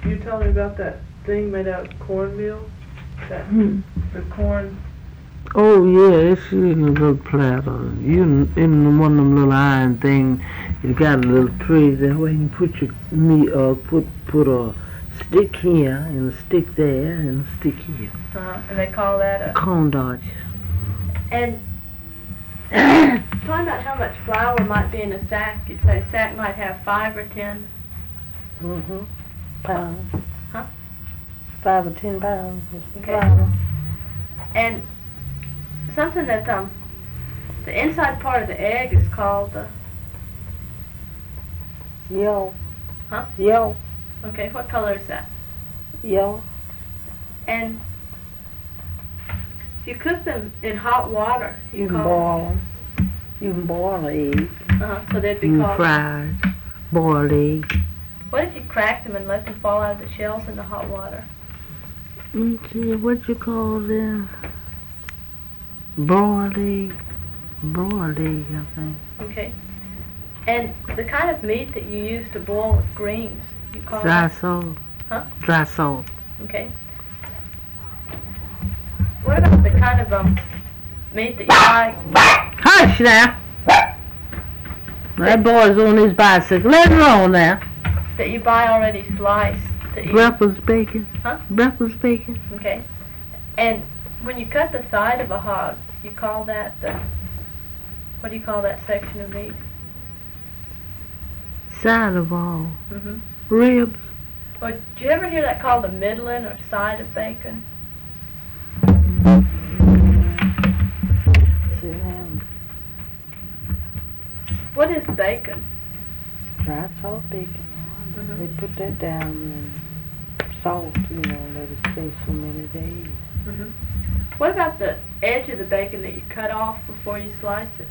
you told me about that thing made out of cornmeal? That the corn. Oh yeah, it's in a little platter. You in one of them little iron things. You got a little tray that way you put your meat. Put a stick here and a stick there and a stick here. And they call that a Corn dodge. And find out how much flour might be in a sack. You'd say a sack might have 5 or 10. Pounds. Huh? 5 or 10 pounds of Okay. flour. And something that the inside part of the egg is called the Yellow. Huh? Yellow. Okay, what color is that? Yellow. And if you cook them in hot water, You can boil them. You can boil an egg. So they'd be You can called. fry boiled egg. What if you cracked them and let them fall out of the shells in the hot water? Let's see, what you call them? Broiled egg. Broiled egg, I think. Okay. And the kind of meat that you use to boil with greens, you call Dry it? salt. Huh? Dry salt. Okay. What about the kind of meat that you buy? Hush now! That boy's on his bicycle. Let him on now. That you buy already sliced? That you, Breakfast bacon. Huh? Breakfast bacon. Okay. And when you cut the side of a hog, you call that what do you call that section of meat? Side of all. Mm-hmm. Ribs. Well, did you ever hear that called the middling or side of bacon? What is bacon? Dry salt bacon. Mm-hmm. They put that down in salt, let it stay so many days. Mm-hmm. What about the edge of the bacon that you cut off before you slice it?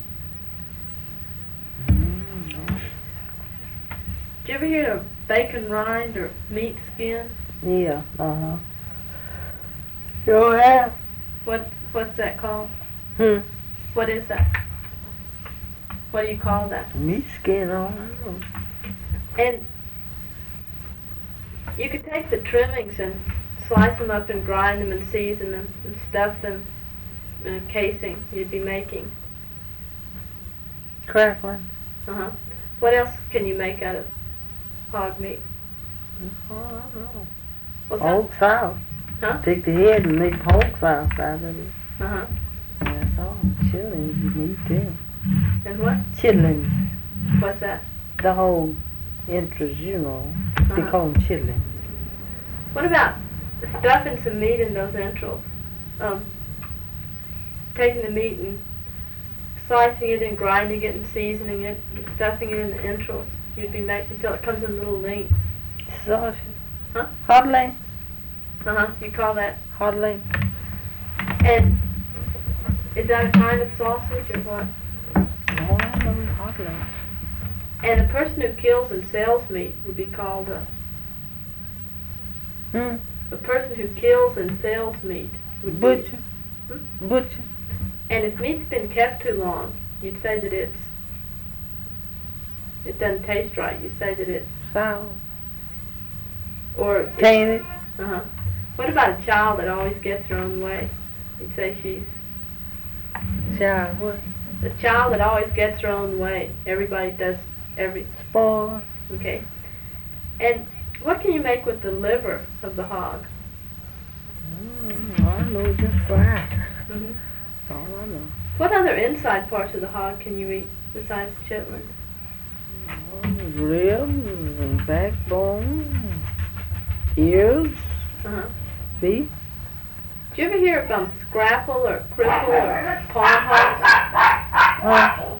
No. Did you ever hear of bacon rind or meat skin? Yeah, You have? What's that called? What is that? What do you call that? Meat skin, all right. And you could take the trimmings and slice them up and grind them and season them and stuff them in a casing you'd be making. Crackling. What else can you make out of hog meat? Oh, I don't know. What's that? Hog sauce. Huh? Take the head and make hog sauce out of it. Uh-huh. That's all. Chitlins, you need them. And what? Chitlins. What's that? The whole entrails, they call them chitlins. What about stuffing some meat in those entrails? Taking the meat and slicing it and grinding it and seasoning it and stuffing it in the entrails. You'd be making until it comes in little links. Sausage. Huh? Hodling. You call that. Hodling. And is that a kind of sausage or what? Oh, I know hodling. And a person who kills and sells meat would be called a person who kills and sells meat would Butcher. be Butcher. And if meat's been kept too long, you'd say that it doesn't taste right. You'd say that it's Sour. or Tainted. What about a child that always gets her own way? You'd say she's Child, what? the child that always gets her own way. Everybody does Spoil. Okay. And what can you make with the liver of the hog? I know, just fry. Mm-hmm. All I know. What other inside parts of the hog can you eat besides chitlins? Ribs and backbone, ears, feet. Did you ever hear of scrapple or cripple or pawn hogs?